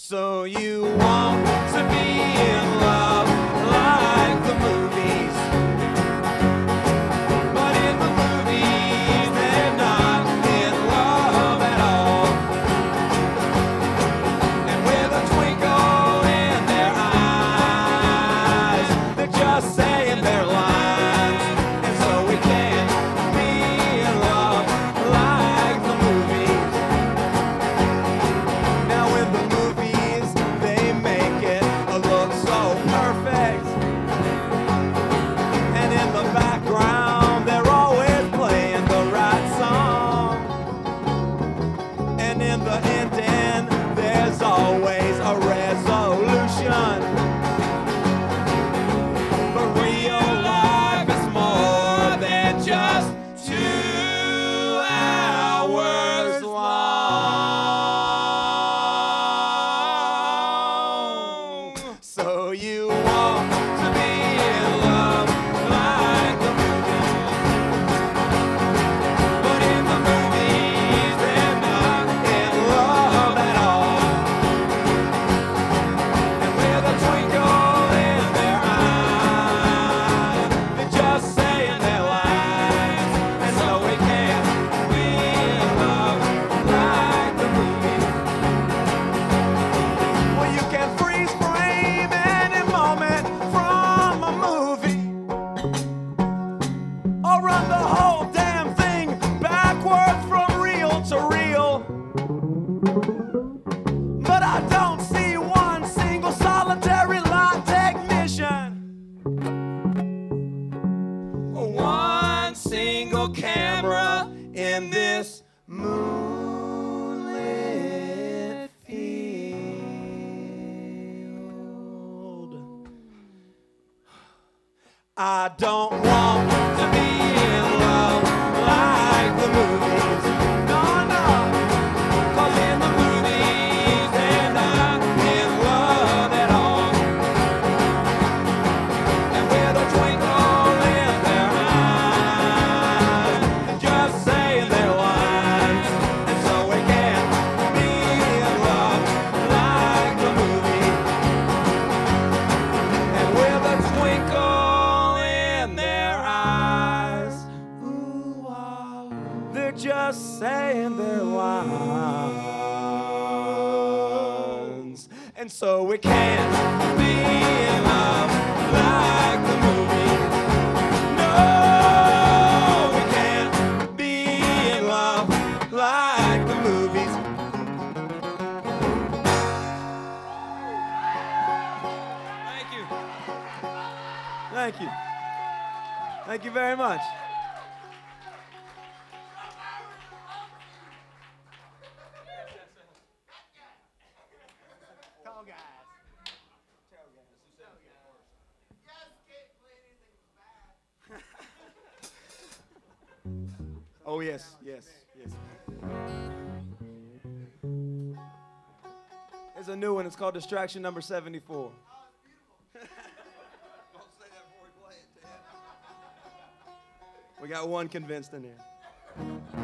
So you want to be in love like the movies, but in the movies they're not in love at all. And with a twinkle in their eyes, they're just saying their lines. And so we can't be in love like the movies. Now in the movies they make it look so perfect, and in the background they're always playing the right song, and in the ending there's always a resolution. But real life is more than just 2 hours long. So you want to be in love like the movies, but in the movies they're not in love at all. And with a twinkle in their eyes, they're just saying their lines. And so we can't be in love like the movies. Well, you can freeze frame any moment from a movie, or run the whole damn thing backwards from reel to reel. But I don't see one single solitary line technician, or one single camera in this moonlit field. I don't want to be in love like the movies. No, no. 'Cause in the movies they're not in love at all. And with a twinkle in their eyes, they're just saying their lines. And so we can't be in love like the movies. And with a twinkle in their eyes, ooh, ah, they're just saying their lines. And so we can't be in love like the movies. No, we can't be in love like the movies. Thank you. Thank you. Thank you very much. Oh yes, yes, yes. There's a new one. It's called Distraction Number 74. We got one convinced in here.